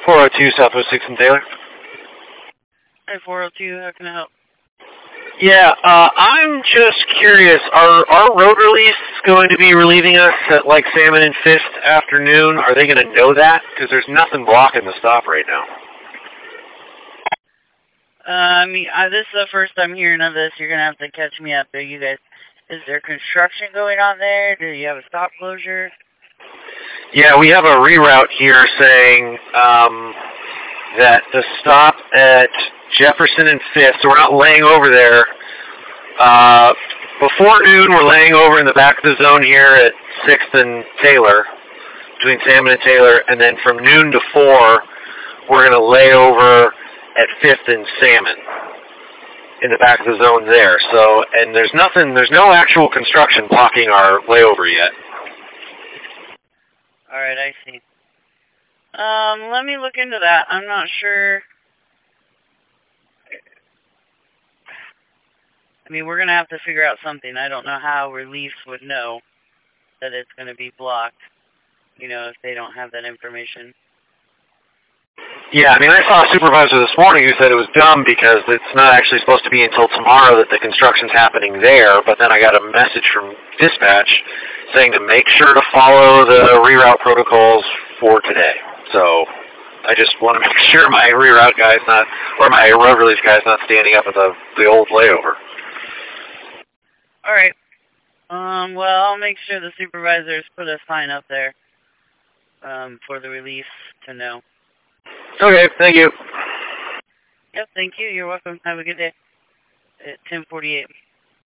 402 Southwest 6th and Taylor. Hey, 402, how can I help? Yeah, I'm just curious, are our road release going to be relieving us at like Salmon and 5th afternoon? Are they going to know that? Because there's nothing blocking the stop right now. This is the first I'm hearing of this. You're going to have to catch me up there, you guys. Is there construction going on there? Do you have a stop closure? Yeah, we have a reroute here saying that the stop at Jefferson and 5th, so we're not laying over there. Before noon, we're laying over in the back of the zone here at 6th and Taylor, between Salmon and Taylor, and then from noon to 4, we're going to lay over at 5th and Salmon in the back of the zone there. So, and there's no actual construction blocking our layover yet. Alright, I see. Let me look into that. I'm not sure. I mean, we're going to have to figure out something. I don't know how Relief would know that it's going to be blocked, you know, if they don't have that information. Yeah, I mean, I saw a supervisor this morning who said it was dumb because it's not actually supposed to be until tomorrow that the construction's happening there, but then I got a message from dispatch saying to make sure to follow the reroute protocols for today. So I just want to make sure my reroute guy's not, or my road release guy's not standing up at the old layover. Alright. Well, I'll make sure the supervisors put a sign up there for the Relief to know. Okay, thank you. Yep, thank you. You're welcome. Have a good day. At 10:48.